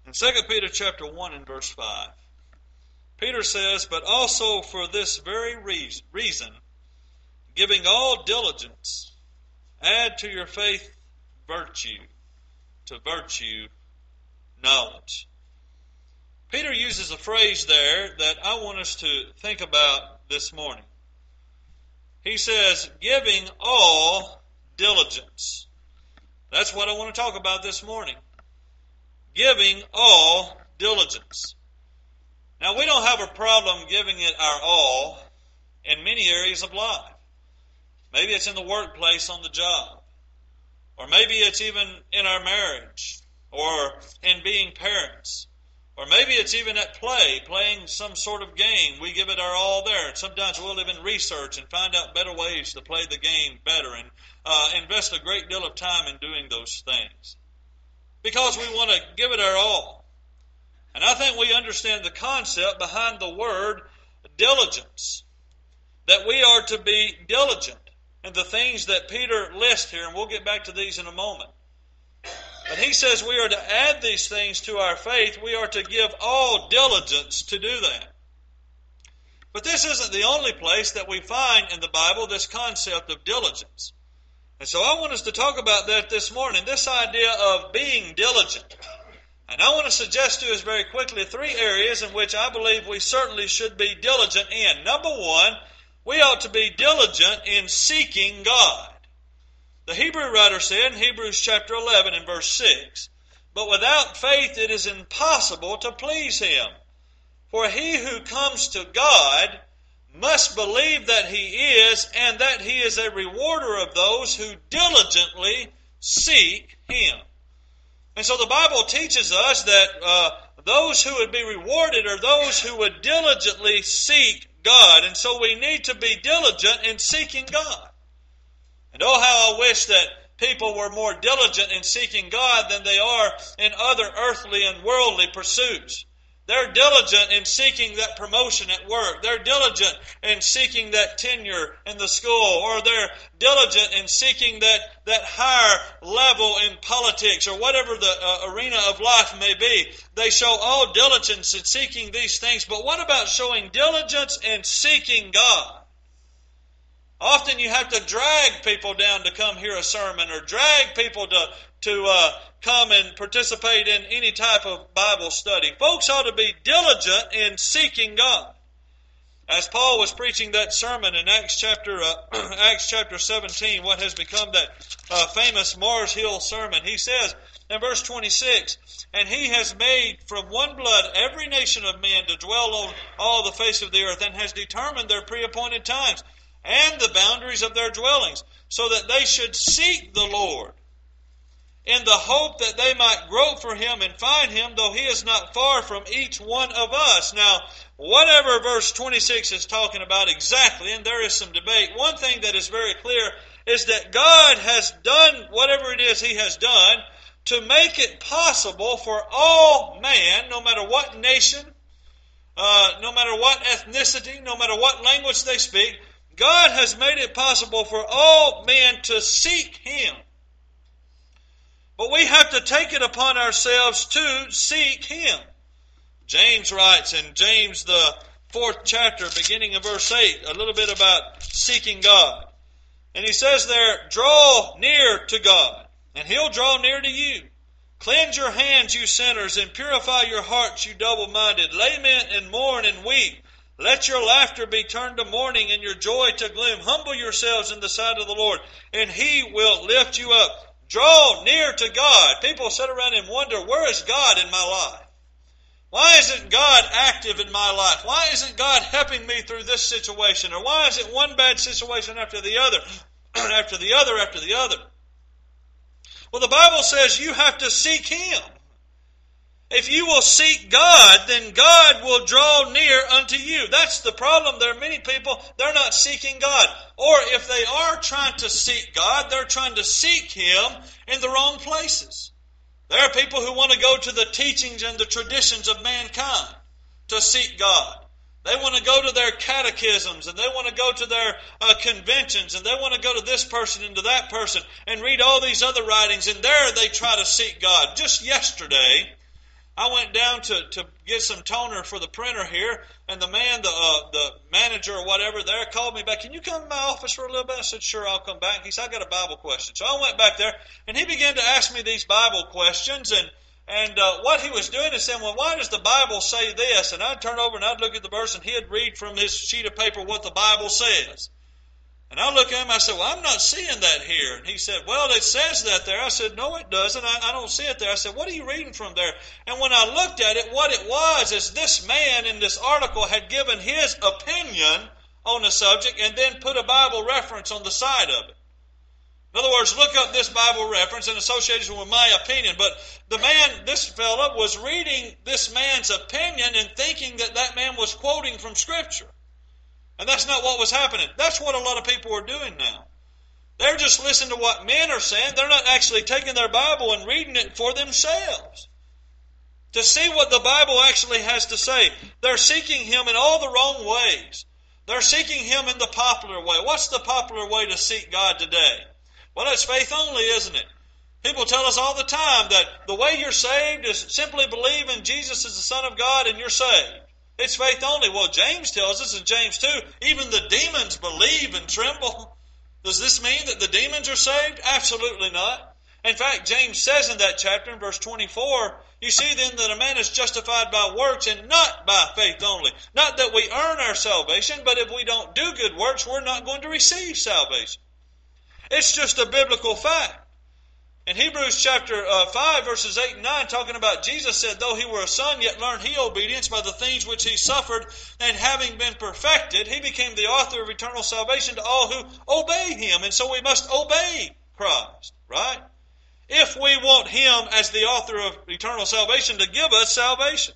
In 2 Peter chapter 1 and verse 5, Peter says, "But also for this very reason, giving all diligence, add to your faith virtue, to virtue knowledge." Peter uses a phrase there that I want us to think about this morning. He says, giving all diligence. That's what I want to talk about this morning. Giving all diligence. Now, we don't have a problem giving it our all in many areas of life. Maybe it's in the workplace on the job. Or maybe it's even in our marriage. Or in being parents. Or maybe it's even at playing some sort of game. We give it our all there. And sometimes we'll even research and find out better ways to play the game better and invest a great deal of time in doing those things. Because we want to give it our all. And I think we understand the concept behind the word diligence. That we are to be diligent in the things that Peter lists here, and we'll get back to these in a moment. But he says we are to add these things to our faith. We are to give all diligence to do that. But this isn't the only place that we find in the Bible this concept of diligence. And so I want us to talk about that this morning, this idea of being diligent. And I want to suggest to us very quickly 3 areas in which I believe we certainly should be diligent in. Number 1, we ought to be diligent in seeking God. The Hebrew writer said in Hebrews chapter 11 and verse 6, "But without faith it is impossible to please Him. For he who comes to God must believe that He is, and that He is a rewarder of those who diligently seek Him." And so the Bible teaches us that those who would be rewarded are those who would diligently seek God. And so we need to be diligent in seeking God. And oh, how I wish that people were more diligent in seeking God than they are in other earthly and worldly pursuits. They're diligent in seeking that promotion at work. They're diligent in seeking that tenure in the school. Or they're diligent in seeking that higher level in politics or whatever the arena of life may be. They show all diligence in seeking these things. But what about showing diligence in seeking God? Often you have to drag people down to come hear a sermon or drag people to come and participate in any type of Bible study. Folks ought to be diligent in seeking God. As Paul was preaching that sermon in Acts chapter 17, what has become that famous Mars Hill sermon, he says in verse 26, "And He has made from one blood every nation of men to dwell on all the face of the earth, and has determined their pre-appointed times and the boundaries of their dwellings, so that they should seek the Lord, in the hope that they might grope for Him and find Him, though He is not far from each one of us." Now, whatever verse 26 is talking about exactly, and there is some debate, one thing that is very clear is that God has done whatever it is He has done to make it possible for all man, no matter what nation, no matter what ethnicity, no matter what language they speak, God has made it possible for all men to seek Him. But we have to take it upon ourselves to seek Him. James writes in James the 4th chapter, beginning in verse 8, a little bit about seeking God. And he says there, "Draw near to God, and He'll draw near to you. Cleanse your hands, you sinners, and purify your hearts, you double-minded. Lament and mourn and weep. Let your laughter be turned to mourning and your joy to gloom. Humble yourselves in the sight of the Lord, and He will lift you up." Draw near to God. People sit around and wonder, where is God in my life? Why isn't God active in my life? Why isn't God helping me through this situation? Or why is it one bad situation after the other, after the other, after the other? Well, the Bible says you have to seek Him. If you will seek God, then God will draw near unto you. That's the problem. There are many people, they're not seeking God. Or if they are trying to seek God, they're trying to seek Him in the wrong places. There are people who want to go to the teachings and the traditions of mankind to seek God. They want to go to their catechisms, and they want to go to their conventions, and they want to go to this person and to that person and read all these other writings, and there they try to seek God. Just yesterday, I went down to get some toner for the printer here, and the man, the manager or whatever there, called me back. Can you come to my office for a little bit? I said, sure, I'll come back. He said, I got a Bible question. So I went back there, and he began to ask me these Bible questions, and what he was doing is saying, well, why does the Bible say this? And I'd turn over and I'd look at the verse, and he'd read from his sheet of paper what the Bible says. And I look at him, I said, well, I'm not seeing that here. And he said, well, it says that there. I said, no, it doesn't. I don't see it there. I said, what are you reading from there? And when I looked at it, what it was is this man in this article had given his opinion on the subject and then put a Bible reference on the side of it. In other words, look up this Bible reference and associate it with my opinion. But the man, this fella, was reading this man's opinion and thinking that that man was quoting from Scripture. And that's not what was happening. That's what a lot of people are doing now. They're just listening to what men are saying. They're not actually taking their Bible and reading it for themselves to see what the Bible actually has to say. They're seeking Him in all the wrong ways. They're seeking Him in the popular way. What's the popular way to seek God today? Well, it's faith only, isn't it? People tell us all the time that the way you're saved is simply believe in Jesus as the Son of God and you're saved. It's faith only. Well, James tells us in James 2, even the demons believe and tremble. Does this mean that the demons are saved? Absolutely not. In fact, James says in that chapter, in verse 24, you see then that a man is justified by works and not by faith only. Not that we earn our salvation, but if we don't do good works, we're not going to receive salvation. It's just a biblical fact. In Hebrews chapter 5, verses 8 and 9, talking about Jesus said, though he were a son, yet learned he obedience by the things which he suffered, and having been perfected, he became the author of eternal salvation to all who obey him. And so we must obey Christ, right? If we want him as the author of eternal salvation to give us salvation.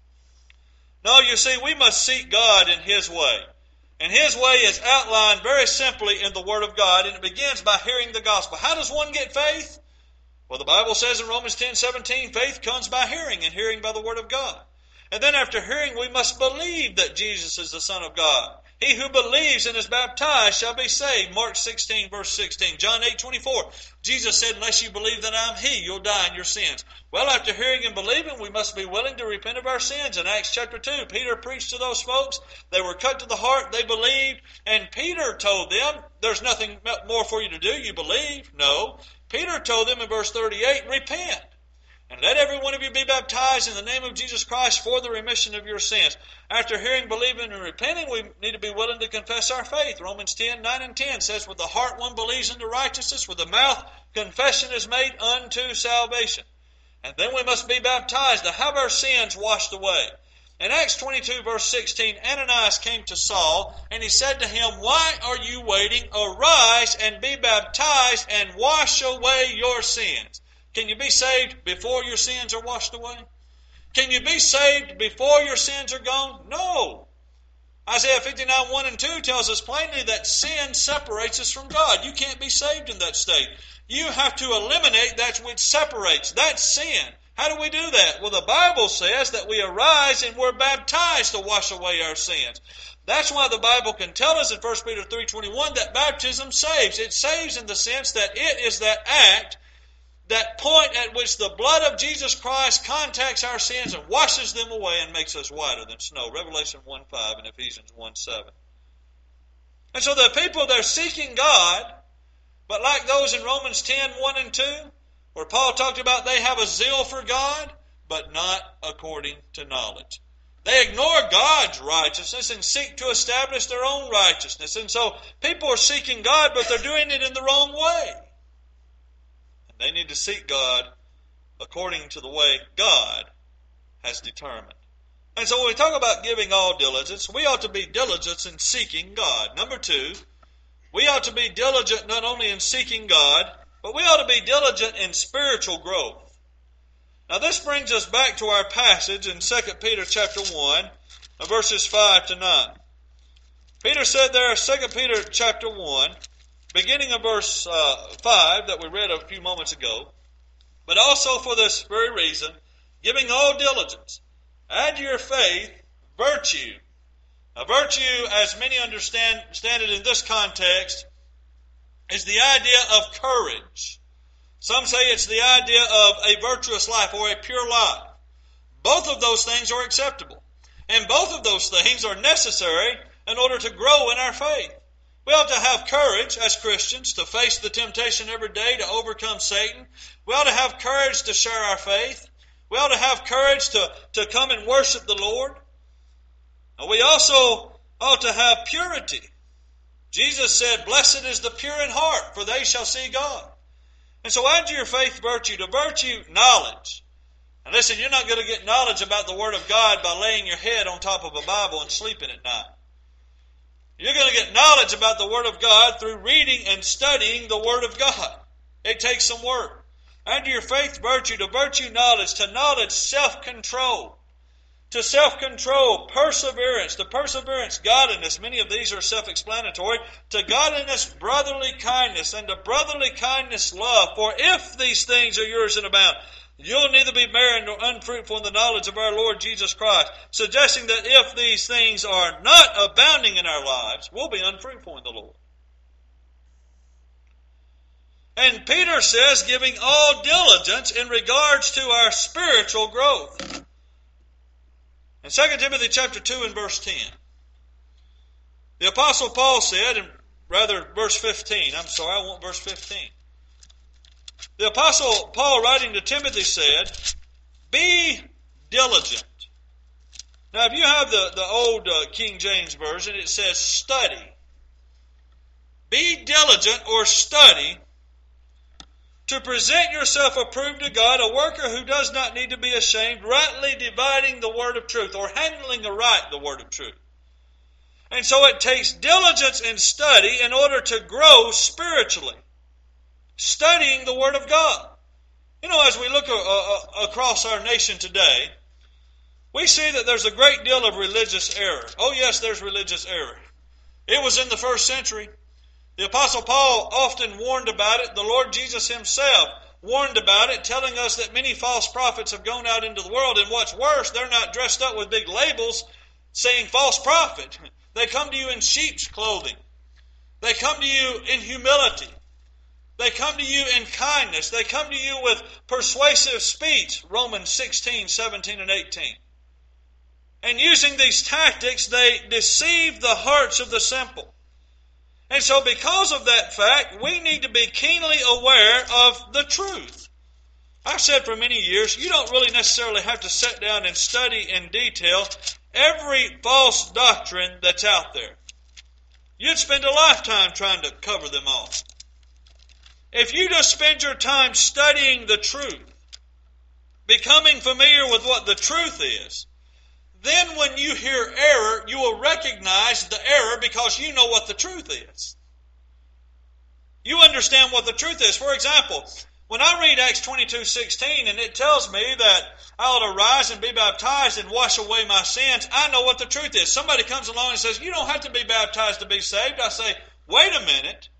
No, you see, we must seek God in His way. And His way is outlined very simply in the Word of God, and it begins by hearing the gospel. How does one get faith? Well, the Bible says in Romans 10:17, faith comes by hearing, and hearing by the Word of God. And then after hearing, we must believe that Jesus is the Son of God. He who believes and is baptized shall be saved. Mark 16, verse 16. John 8:24. Jesus said, unless you believe that I am He, you'll die in your sins. Well, after hearing and believing, we must be willing to repent of our sins. In Acts chapter 2, Peter preached to those folks. They were cut to the heart. They believed. And Peter told them, there's nothing more for you to do. You believe? No. Peter told them in verse 38, repent. And let every one of you be baptized in the name of Jesus Christ for the remission of your sins. After hearing, believing, and repenting, we need to be willing to confess our faith. Romans 10, 9 and 10 says, with the heart one believes unto righteousness, with the mouth confession is made unto salvation. And then we must be baptized to have our sins washed away. In Acts 22, verse 16, Ananias came to Saul, and he said to him, why are you waiting? Arise and be baptized and wash away your sins. Can you be saved before your sins are washed away? Can you be saved before your sins are gone? No. Isaiah 59, 1 and 2 tells us plainly that sin separates us from God. You can't be saved in that state. You have to eliminate that which separates. That's sin. How do we do that? Well, the Bible says that we arise and we're baptized to wash away our sins. That's why the Bible can tell us in 1 Peter 3:21 that baptism saves. It saves in the sense that it is that act, that point at which the blood of Jesus Christ contacts our sins and washes them away and makes us whiter than snow. Revelation 1:5 and Ephesians 1:7. And so the people, they're seeking God, but like those in Romans 10, 1 and 2, where Paul talked about they have a zeal for God, but not according to knowledge. They ignore God's righteousness and seek to establish their own righteousness. And so people are seeking God, but they're doing it in the wrong way. And they need to seek God according to the way God has determined. And so when we talk about giving all diligence, we ought to be diligent in seeking God. Number 2, we ought to be diligent not only in seeking God, but we ought to be diligent in spiritual growth. Now this brings us back to our passage in 2 Peter chapter 1, verses 5 to 9. Peter said there in 2 Peter chapter 1, beginning of verse 5 that we read a few moments ago, but also for this very reason, giving all diligence, add to your faith virtue. Now virtue, as many understand it in this context, is the idea of courage. Some say it's the idea of a virtuous life or a pure life. Both both of those things are acceptable. And both of those things are necessary in order to grow in our faith. We ought to have courage as Christians to face the temptation every day to overcome Satan. We ought to have courage to share our faith. We ought to have courage to come and worship the Lord. And we also ought to have purity. Jesus said, "Blessed is the pure in heart, for they shall see God." And so add to your faith virtue, to virtue knowledge. And listen, you're not going to get knowledge about the Word of God by laying your head on top of a Bible and sleeping at night. You're going to get knowledge about the Word of God through reading and studying the Word of God. It takes some work. Add to your faith virtue, to virtue knowledge, to knowledge self-control. To self-control, perseverance, to perseverance, godliness. Many of these are self-explanatory. To godliness, brotherly kindness, and to brotherly kindness, love. For if these things are yours and abound, you'll neither be barren nor unfruitful in the knowledge of our Lord Jesus Christ. Suggesting that if these things are not abounding in our lives, we'll be unfruitful in the Lord. And Peter says, giving all diligence in regards to our spiritual growth. In 2 Timothy chapter 2 and verse 10, the Apostle Paul said, and rather verse 15, I want verse 15. The Apostle Paul writing to Timothy said, "Be diligent." Now if you have the old King James Version, it says study. Be diligent or study to present yourself approved to God, a worker who does not need to be ashamed, rightly dividing the word of truth, or handling aright the word of truth. And so it takes diligence and study in order to grow spiritually. Studying the Word of God. You know, as we look across our nation today, we see that there's a great deal of religious error. Oh yes, there's religious error. It was in the first century. The Apostle Paul often warned about it. The Lord Jesus Himself warned about it, telling us that many false prophets have gone out into the world, and what's worse, they're not dressed up with big labels saying false prophet. They come to you in sheep's clothing. They come to you in humility. They come to you in kindness. They come to you with persuasive speech, Romans 16, 17, and 18. And using these tactics, they deceive the hearts of the simple. And so because of that fact, we need to be keenly aware of the truth. I've said for many years, you don't really necessarily have to sit down and study in detail every false doctrine that's out there. You'd spend a lifetime trying to cover them all. If you just spend your time studying the truth, becoming familiar with what the truth is, then when you hear error, you will recognize the error because you know what the truth is. You understand what the truth is. For example, when I read Acts 22:16 and it tells me that I ought to rise and be baptized and wash away my sins, I know what the truth is. Somebody comes along and says, "You don't have to be baptized to be saved." I say, "Wait a minute.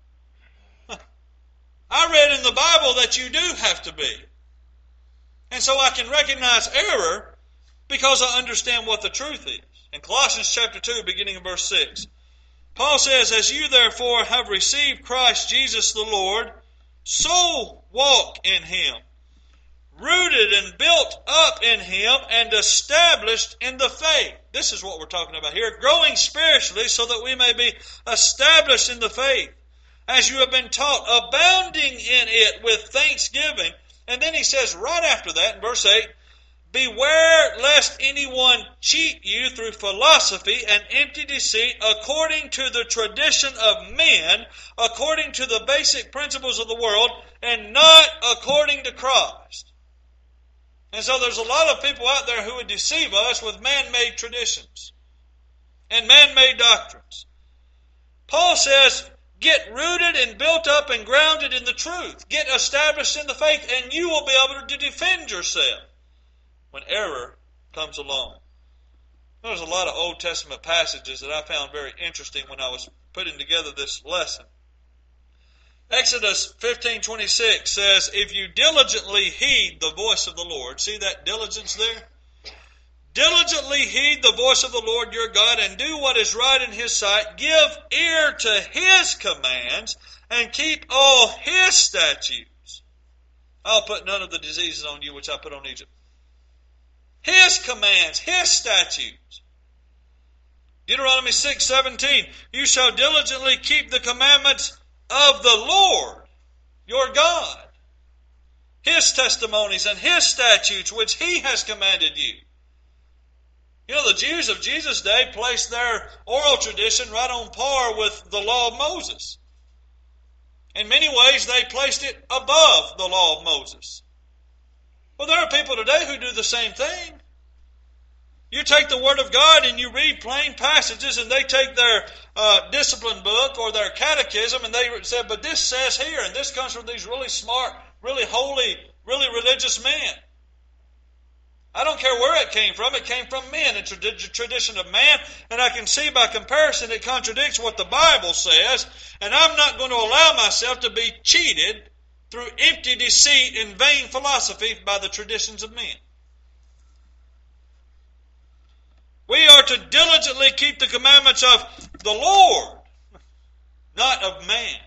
I read in the Bible that you do have to be." And so I can recognize error because I understand what the truth is. In Colossians chapter 2, beginning in verse 6, Paul says, "As you therefore have received Christ Jesus the Lord, so walk in Him, rooted and built up in Him and established in the faith." This is what we're talking about here. Growing spiritually so that we may be established in the faith, as you have been taught, abounding in it with thanksgiving. And then he says right after that in verse 8, "Beware lest anyone cheat you through philosophy and empty deceit, according to the tradition of men, according to the basic principles of the world, and not according to Christ." And so there's a lot of people out there who would deceive us with man-made traditions and man-made doctrines. Paul says, get rooted and built up and grounded in the truth. Get established in the faith, and you will be able to defend yourself when error comes along. There's a lot of Old Testament passages that I found very interesting when I was putting together this lesson. Exodus 15:26 says, "If you diligently heed the voice of the Lord," see that diligence there? "Diligently heed the voice of the Lord your God and do what is right in His sight. Give ear to His commands and keep all His statutes. I'll put none of the diseases on you which I put on Egypt." His commands, His statutes. Deuteronomy 6:17, you shall diligently keep the commandments of the Lord, your God, His testimonies and His statutes which He has commanded you. You know, the Jews of Jesus' day placed their oral tradition right on par with the law of Moses. In many ways, they placed it above the law of Moses. Well, there are people today who do the same thing. You take the Word of God and you read plain passages, and they take their discipline book or their catechism and they say, but this says here, and this comes from these really smart, really holy, really religious men. I don't care where it came from. It came from men, a tradition of man, and I can see by comparison it contradicts what the Bible says, and I'm not going to allow myself to be cheated through empty deceit and vain philosophy by the traditions of men. We are to diligently keep the commandments of the Lord, not of man.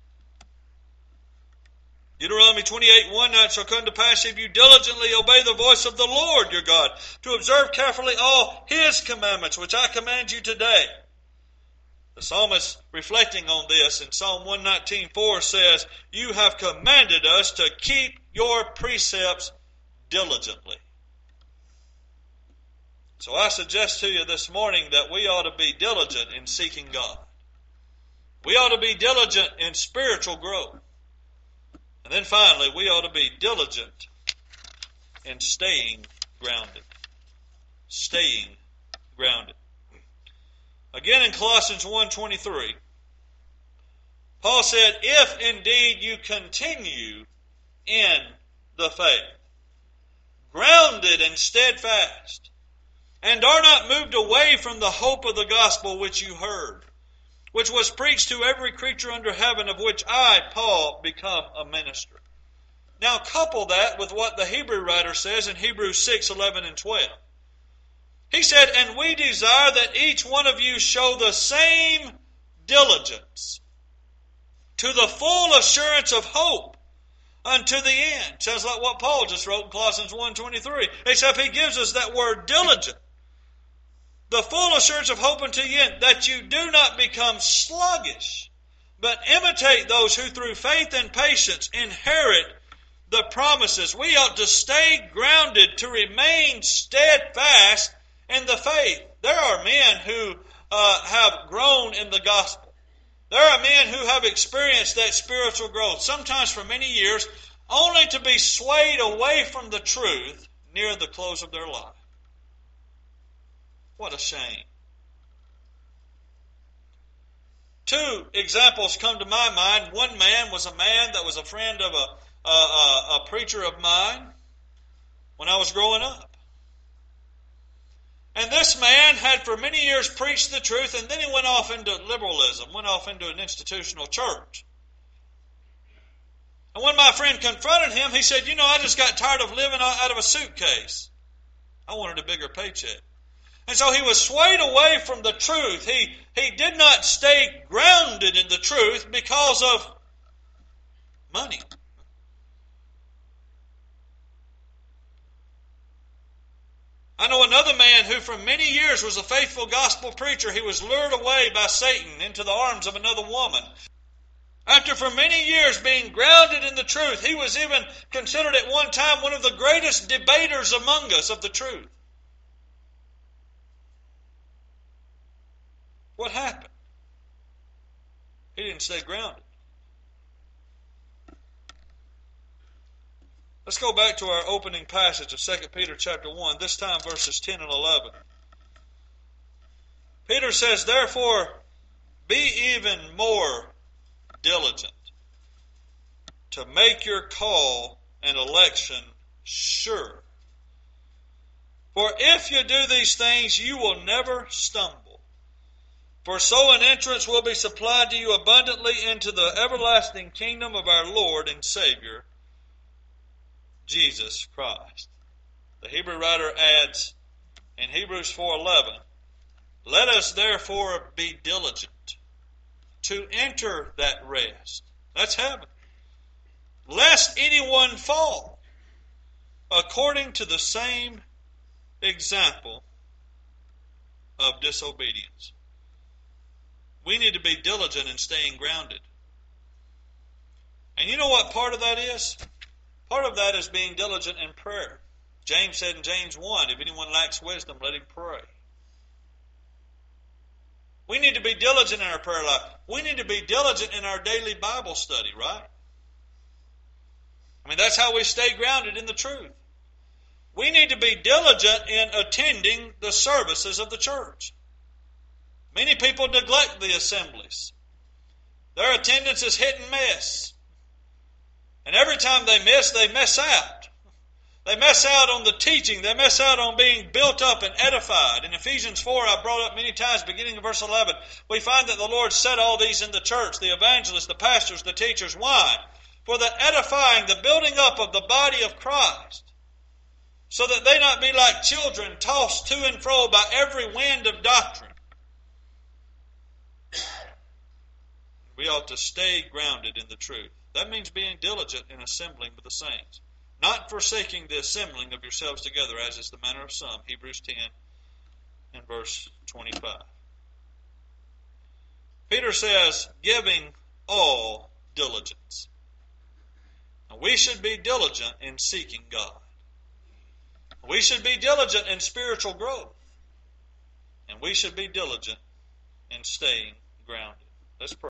Deuteronomy 28:1, now it shall come to pass if you diligently obey the voice of the Lord your God, to observe carefully all His commandments, which I command you today. The psalmist, reflecting on this in Psalm 119:4, says, you have commanded us to keep your precepts diligently. So I suggest to you this morning that we ought to be diligent in seeking God. We ought to be diligent in spiritual growth. And then finally, we ought to be diligent in staying grounded. Staying grounded. Again in Colossians 1:23, Paul said, if indeed you continue in the faith, grounded and steadfast, and are not moved away from the hope of the gospel which you heard, which was preached to every creature under heaven, of which I, Paul, become a minister. Now couple that with what the Hebrew writer says in Hebrews 6:11 and 12. He said, and we desire that each one of you show the same diligence to the full assurance of hope unto the end. Sounds like what Paul just wrote in Colossians 1:23. Except he gives us that word diligent. The full assurance of hope unto the end, that you do not become sluggish, but imitate those who through faith and patience inherit the promises. We ought to stay grounded, to remain steadfast in the faith. There are men who have grown in the gospel. There are men who have experienced that spiritual growth, sometimes for many years, only to be swayed away from the truth near the close of their life. What a shame. Two examples come to my mind. One man was a man that was a friend of a preacher of mine when I was growing up. And this man had for many years preached the truth, and then he went off into liberalism, went off into an institutional church. And when my friend confronted him, he said, I just got tired of living out of a suitcase. I wanted a bigger paycheck. And so he was swayed away from the truth. He did not stay grounded in the truth because of money. I know another man who for many years was a faithful gospel preacher. He was lured away by Satan into the arms of another woman. After for many years being grounded in the truth, he was even considered at one time one of the greatest debaters among us of the truth. What happened? He didn't stay grounded. Let's go back to our opening passage of 2 Peter chapter 1, this time verses 10 and 11. Peter says, therefore, be even more diligent to make your call and election sure. For if you do these things, you will never stumble. For so an entrance will be supplied to you abundantly into the everlasting kingdom of our Lord and Savior, Jesus Christ. The Hebrew writer adds in Hebrews 4:11, let us therefore be diligent to enter that rest. That's heaven. Lest anyone fall according to the same example of disobedience. We need to be diligent in staying grounded. And you know what part of that is? Part of that is being diligent in prayer. James said in James 1, if anyone lacks wisdom, let him pray. We need to be diligent in our prayer life. We need to be diligent in our daily Bible study, right? I mean, that's how we stay grounded in the truth. We need to be diligent in attending the services of the church. Many people neglect the assemblies. Their attendance is hit and miss. And every time they miss out. They miss out on the teaching. They miss out on being built up and edified. In Ephesians 4, I brought up many times, beginning in verse 11, we find that the Lord set all these in the church, the evangelists, the pastors, the teachers. Why? For the edifying, the building up of the body of Christ, so that they not be like children tossed to and fro by every wind of doctrine. We ought to stay grounded in the truth. That means being diligent in assembling with the saints. Not forsaking the assembling of yourselves together, as is the manner of some. Hebrews 10 and verse 25. Peter says, giving all diligence. Now, we should be diligent in seeking God. We should be diligent in spiritual growth. And we should be diligent in staying grounded. Let's pray.